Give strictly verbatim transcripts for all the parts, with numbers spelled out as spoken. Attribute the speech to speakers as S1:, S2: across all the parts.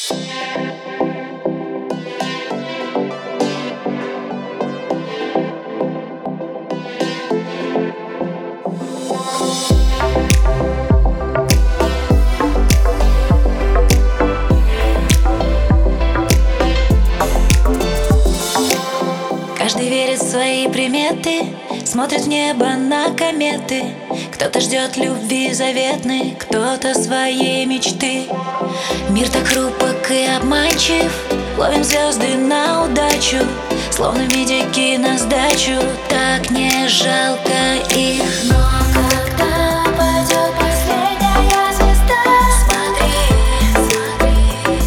S1: Каждый верит в свои приметы, смотрит в небо на кометы. Кто-то ждет любви заветной, кто-то своей мечты. Мир так хрупок и обманчив, ловим звезды на удачу, словно медики на сдачу, так не жалко их. Но когда пойдет последняя звезда, смотри, смотри,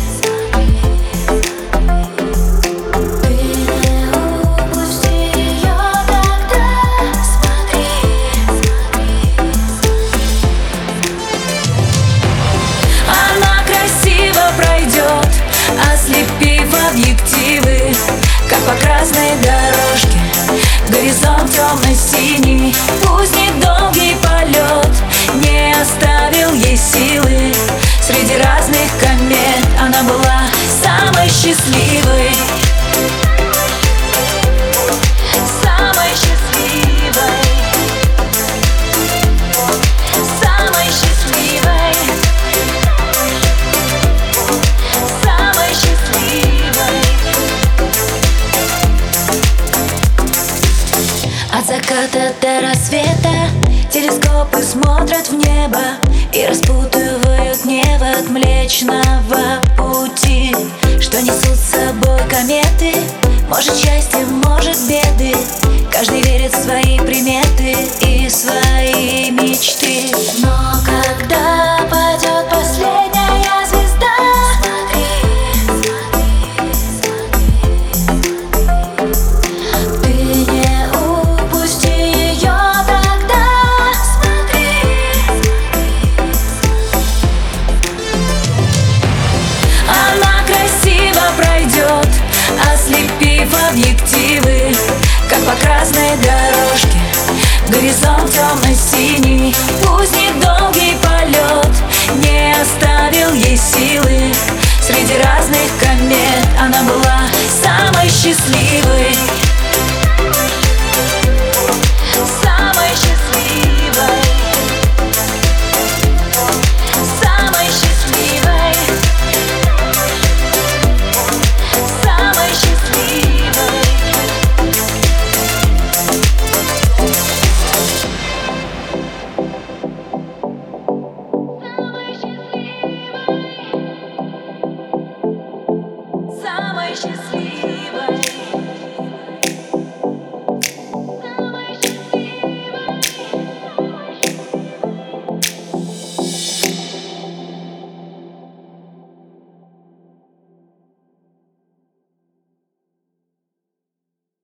S1: смотри, ты не упусти ее тогда. Смотри, смотри, она красиво пройдет, ослепив объективы, как по красной дорожке. Горизонт темно-синий, пусть недолгий полет не оставил ей силы. Среди разных комет она была самой счастливой, самой счастливой, самой счастливой, самой счастливой. От заката до рассвета телескопы смотрят в небо и распутывают невод Млечного Пути, что несут с собой кометы. Может счастье, может беды, каждый верит в свои приметы и свои мечты. Но когда пойдет последняя звезда, смотри, смотри, смотри, ты не упусти ее тогда. Смотри, она красиво пройдет, ослепив объективы, как по красной дорожке. Горизонт темно-синий, пусть недолгий полет не оставил ей